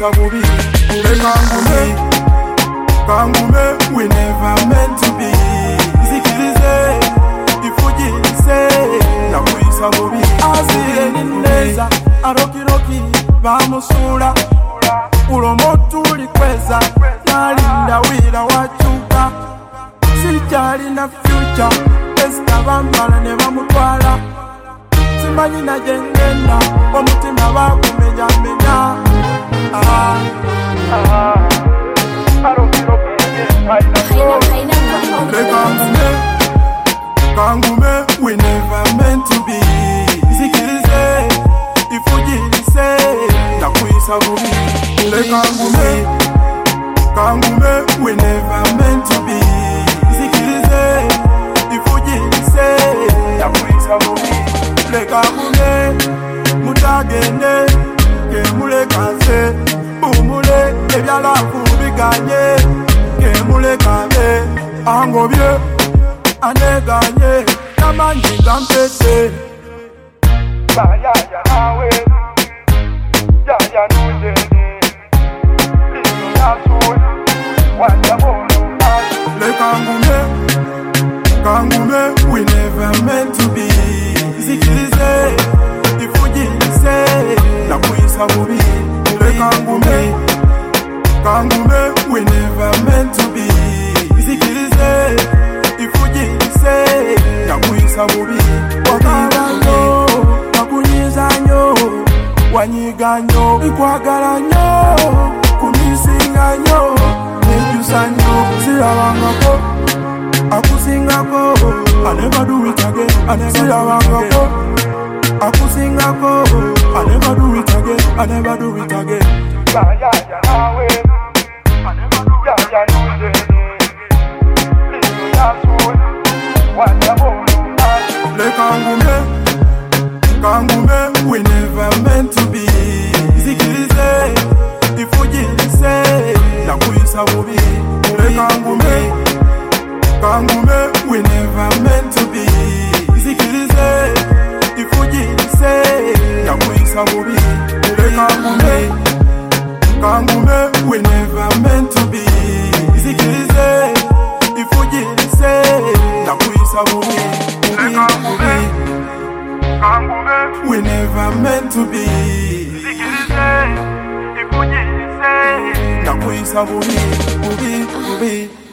Nakuisa bubi, kangume, kangume, we never meant to be. Zikilize, ifujilise, nakuisa bubi. Aziye nineza, aroki bamusula. Ulomotu likweza, nalinda wila wachuka. Sijali na future, esta bambala ne bamutwala. Simanyi na jengenda, omutima bakumenya menya. Kangume, we never meant to be. Zikilize, ifujilise, nakuisa bubi. Kangume, kangume, we never meant to be. Zikilize, ifujilise, nakuisa bubi. Kangume, mutagende, kemule kanse, bumule, ebyalafu biganye, kemule kabe, angobye, aneganye, namanyi gampete. Ya nawe, ya nujeni, lino yasu, wanja bonu nasu. Kangume, we never meant to be. Zikilize, ifujilise, nakuisa bubi. Kangume, we never meant to be. Zikilize, ifujilise, nakuisa bubi. Wakalanyo, nakunyiza nyo, wanyiga nyo, ikwagala nyo, kumisinga nyo, nejusa nyo, siyawangako, akusingako. I never do it again, I never do it again. Akusingako, I never do it again, I never do it again. Ya nawe, ya nujeni, lino yasu, wanja bonu nasu. Kangume, we never meant to be. Zikilize, ifujilise, nakuisa bubi. Kangume, we never meant to be. Zikilize, ifujilise, nakuisa bubi. Kangume, we never meant to be. Zikilize, ifujilise, nakuisa bubi. Kangume, we never meant to be. zikilize, ifujilise, Nakuisa bubi.